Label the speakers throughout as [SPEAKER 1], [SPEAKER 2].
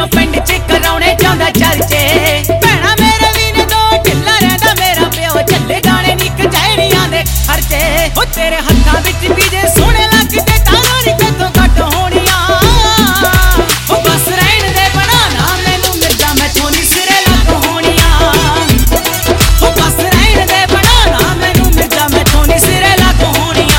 [SPEAKER 1] पिंड च कराउणे चाहुंदा चर्चे भैणा मेरे वी ने दो ढिल्ला रहिंदा मेरा प्यो झल्ले गाणे नी कचहरियां दे खर्चे ओ तेरे हत्थां विच बीजे सोहणे लगदे तारो नी कितों घट होणियां ओ बस रहण दे बना ना मैनू मिर्जा मैथों नी सिरे लग होणियां ओ बस रहण दे बना ना मैनू मिर्जा मैथों नी सिरे लग होणियां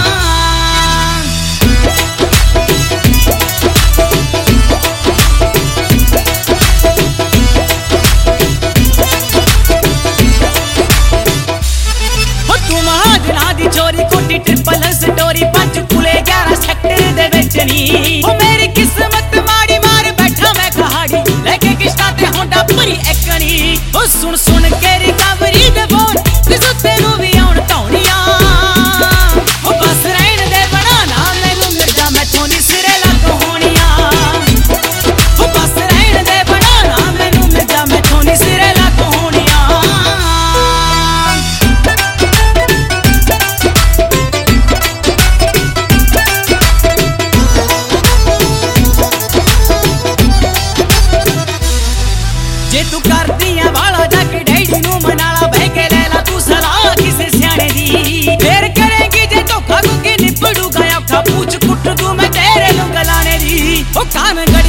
[SPEAKER 1] चोरी कोटी ट्रिपल स्टोरी पंचकूले 11 सेक्टर दे विच नी ओ मेरी किस्मत माड़ी मार बैठा मैं कहाड़ी लेके किश्ता ते होंडा पूरी एकनी ओ सुन सुन के रिकवरी दे फोन ते सुते नू भी आउण धौणियां ओ बस रहण दे बना ना मैनू मिर्जा मैथों नी सिरे लग होणियां ओ बस रहण दे बना ना मैनू मिर्जा मैथों नी सिरे लग होणियां जे तू करदी है वाला जाके डैडी नू मनाला बह के ले ला तू सलाह किसे सियाणे दी फिर करेंगी जे धोखा को के निपड़ूगा औखा पूछ कुट तू मैं तेरे नू गलाने दी ओ कान